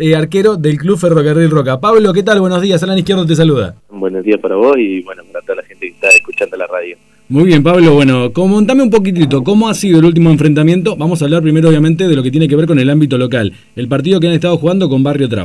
arquero del Club Ferrocarril Roca. Pablo, ¿qué tal? Buenos días, Alan Izquierdo te saluda. Buenos días para vos y bueno, para toda la gente que está escuchando la radio. Muy bien, Pablo, bueno, comentame un poquitito, ¿cómo ha sido el último enfrentamiento? Vamos a hablar primero, obviamente, de lo que tiene que ver con el ámbito local. El partido que han estado jugando con Barrio Trau.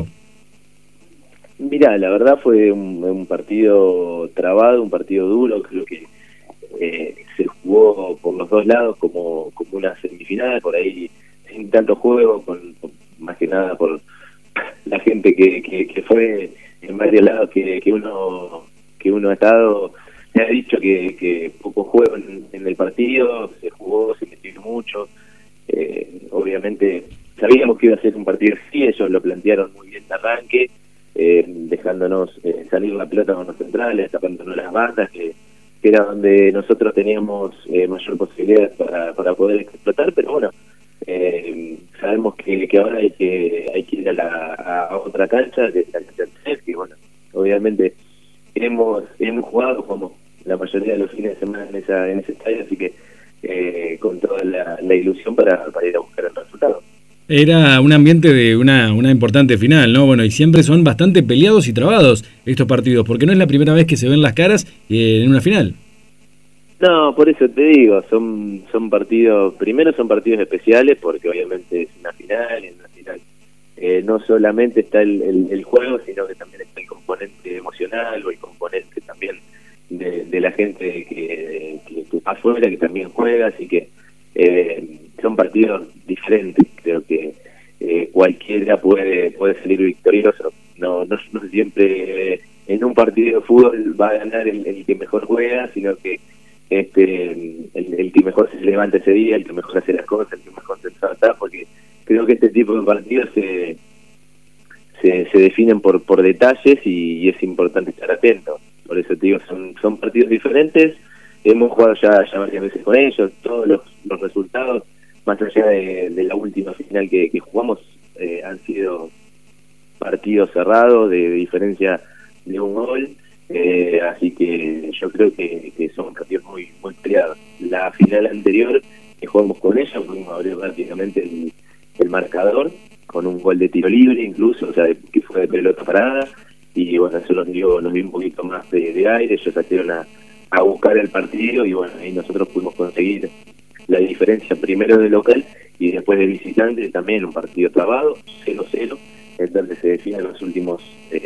Mirá, la verdad fue un partido trabado, un partido duro, creo que se jugó por los dos lados como una semifinal, por ahí sin tanto juego, más que nada por la gente que fue en varios lados que uno ha estado. Se ha dicho que poco juego en el partido, se jugó, se metió mucho. Obviamente sabíamos que iba a ser un partido así, ellos lo plantearon muy bien de arranque, dejándonos salir la pelota con los centrales, tapándonos las bandas, que era donde nosotros teníamos mayor posibilidad para poder explotar, pero bueno, sabemos que ahora hay que ir a otra cancha, que es la cancha 3, que bueno, obviamente hemos jugado como la mayoría de los fines de semana en ese estadio, así que con toda la ilusión para ir a buscar el resultado. Era un ambiente de una importante final, ¿no? Bueno, y siempre son bastante peleados y trabados estos partidos, porque no es la primera vez que se ven las caras en una final. No, por eso te digo, son partidos, primero son partidos especiales, porque obviamente es una final, y en una final no solamente está el juego, sino que también está el componente emocional o el componente también de la gente que está afuera, que también juega, así que son partidos diferentes. Creo que cualquiera puede salir victorioso. No siempre en un partido de fútbol va a ganar el que mejor juega, sino que el que mejor se levanta ese día, el que mejor hace las cosas, el que más concentrado está, porque creo que este tipo de partidos se definen por detalles y es importante estar atento. Por eso te digo, son partidos diferentes. Hemos jugado ya varias veces con ellos, todos los resultados, más allá de la última final que jugamos, han sido partidos cerrados, de diferencia de un gol, así que yo creo que son partidos muy peleados. La final anterior que jugamos con ellos, pudimos abrir prácticamente el marcador, con un gol de tiro libre incluso, o sea, que fue de pelota parada, y bueno, eso nos dio un poquito más de aire. Ellos salieron a buscar el partido y bueno, ahí nosotros pudimos conseguir la diferencia primero de local y después de visitante, también un partido trabado, 0-0, en donde se definen los últimos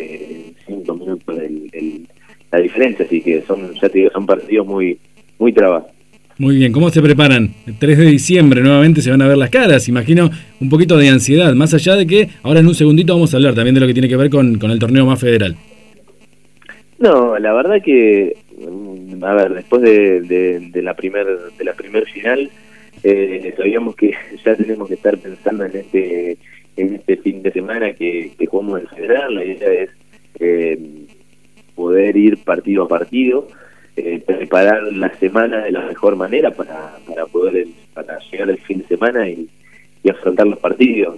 5 minutos la diferencia, así que ya te digo, son partidos muy trabados. Muy bien, ¿cómo se preparan? El 3 de diciembre nuevamente se van a ver las caras, imagino un poquito de ansiedad, más allá de que ahora en un segundito vamos a hablar también de lo que tiene que ver con el torneo más federal. No, la verdad que, a ver, después de la primer final, sabíamos que ya tenemos que estar pensando en este fin de semana que jugamos el federal. La idea es poder ir partido a partido, preparar la semana de la mejor manera para llegar al fin de semana y afrontar los partidos.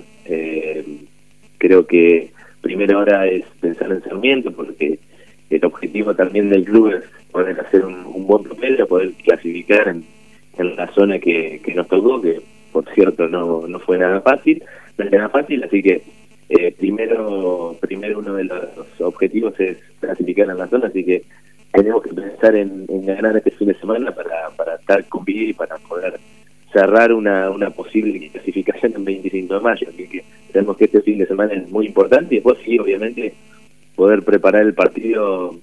Creo que primero ahora es pensar en Sarmiento, porque el objetivo también del club es poder hacer un buen papel, poder clasificar en la zona que nos tocó, que por cierto no fue nada fácil, así que primero uno de los objetivos es clasificar en la zona, así que tenemos que pensar en ganar este fin de semana para estar con vida y para poder cerrar una posible clasificación el 25 de mayo, así que tenemos que este fin de semana es muy importante y después sí, obviamente, poder preparar el partido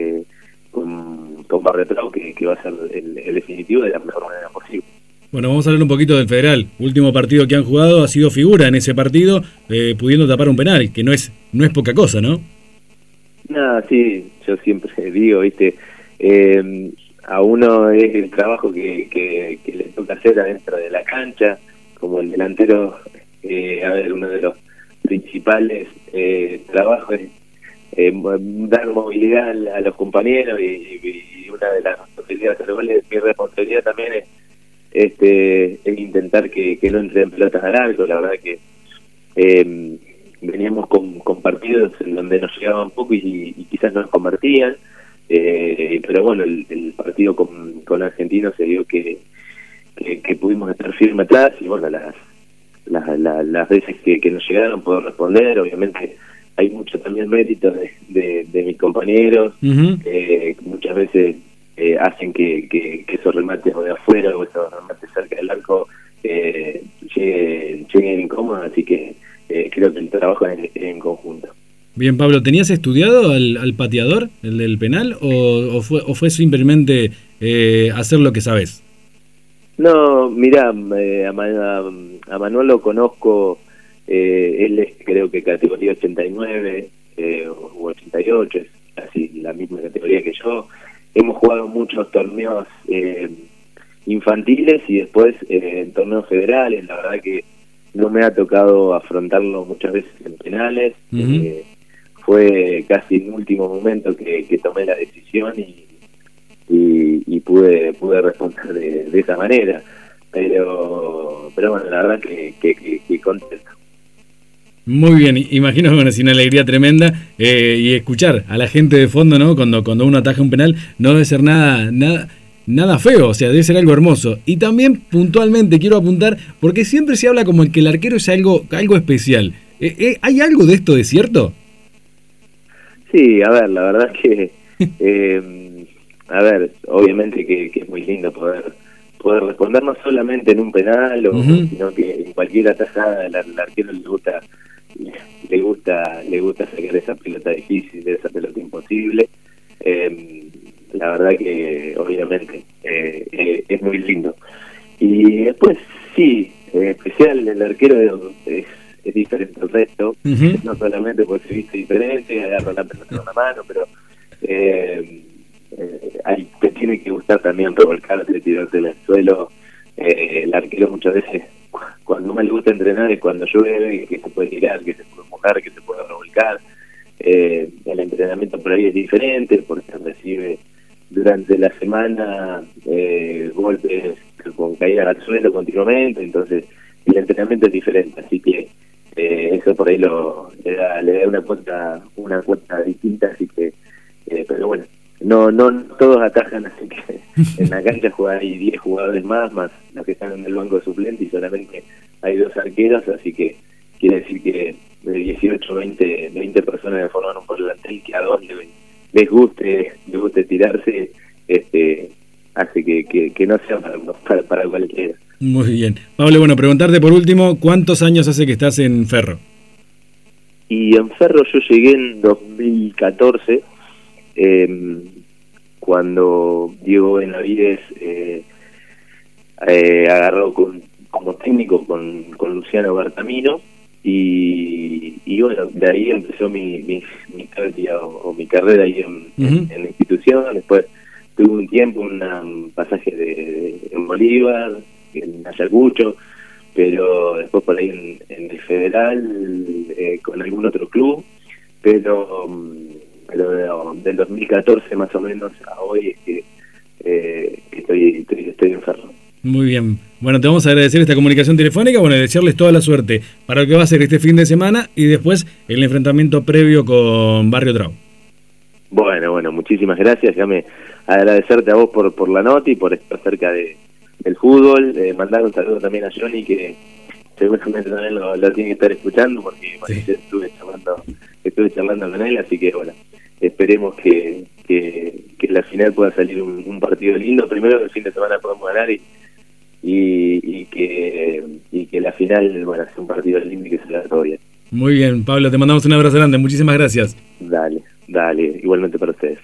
con Barrio Trau, que va a ser el definitivo de la mejor manera posible. Bueno, vamos a hablar un poquito del federal. Último partido que han jugado, ha sido figura en ese partido, pudiendo tapar un penal, que no es poca cosa, ¿no? No, sí, yo siempre digo, viste, a uno es el trabajo que le toca hacer adentro de la cancha, como el delantero, uno de los principales trabajos es dar movilidad a los compañeros y una de las responsabilidades, mi responsabilidad también es intentar que no entren pelotas al arco. La verdad que veníamos con partidos en donde nos llegaban poco y quizás nos convertían, pero bueno, el partido con Argentinos se dio que pudimos estar firme atrás y bueno, las veces que nos llegaron poder responder. Obviamente hay mucho también mérito de mis compañeros, que muchas veces hacen que esos remates de afuera o esos remates cerca del arco lleguen incómodos, así que creo que el trabajo es en conjunto. Bien, Pablo, ¿tenías estudiado al pateador, el del penal, o fue simplemente hacer lo que sabes? No, mirá, a Manuel lo conozco, él es creo que categoría 89 o 88, es casi la misma categoría que yo. Hemos jugado muchos torneos infantiles y después en torneos federales. La verdad que no me ha tocado afrontarlo muchas veces en penales. Fue casi en último momento que tomé la decisión y pude responder de esa manera. Pero bueno, la verdad que contento. Muy bien, imagino que bueno, es una alegría tremenda y escuchar a la gente de fondo, ¿no? Cuando uno ataja un penal no debe ser nada feo, o sea, debe ser algo hermoso. Y también puntualmente quiero apuntar, porque siempre se habla como que el arquero es algo especial. ¿Hay algo de esto de cierto? Sí, a ver, la verdad que a ver, obviamente que es muy lindo poder responder no solamente en un penal, sino que en cualquier atajada al arquero le gusta sacar esa pelota difícil, esa pelota imposible. La verdad que obviamente es muy lindo. Y después sí, especial, el arquero es diferente al resto, no solamente porque se viste diferente, agarra la pelota con la mano, pero te tiene que gustar también revolcarte, tirarte al suelo. El arquero muchas veces, cuando más le gusta entrenar es cuando llueve, que se puede tirar, que se puede mojar, que se puede revolcar. El entrenamiento por ahí es diferente porque recibe durante la semana golpes con caída al suelo continuamente, entonces el entrenamiento es diferente, así que eso por ahí le da una cuota distinta, así que pero bueno, no todos atajan, así que en la cancha hay 10 jugadores más los que están en el banco de suplente y solamente hay 2 arqueros, así que quiere decir que de 18 20 personas que forman un plantel, que a 2 les guste tirarse, hace que no sea para cualquiera. Muy bien. Pablo, bueno, preguntarte por último, ¿cuántos años hace que estás en Ferro? Y en Ferro yo llegué en 2014, cuando Diego Benavides agarró como técnico con Luciano Bertamino, y bueno, de ahí empezó mi carrera ahí en la institución. Después tuve un tiempo, un pasaje en Bolívar, en Ayacucho, pero después por ahí en el Federal, con algún otro club, pero del 2014 más o menos a hoy es que estoy en Ferro. Muy bien. Bueno, te vamos a agradecer esta comunicación telefónica, bueno, y desearles toda la suerte para lo que va a ser este fin de semana y después el enfrentamiento previo con Barrio Trau. Bueno, muchísimas gracias. Déjame agradecerte a vos por la nota y por estar cerca del fútbol. Mandar un saludo también a Johnny, que seguramente también lo tiene que estar escuchando, porque sí, estuve charlando con él, así que bueno, esperemos que la final pueda salir un partido lindo. Primero, el fin de semana podemos ganar y que la final, bueno, sea un partido lindo y que se la todo bien. Muy bien, Pablo, te mandamos un abrazo grande, muchísimas gracias. Dale, igualmente para ustedes.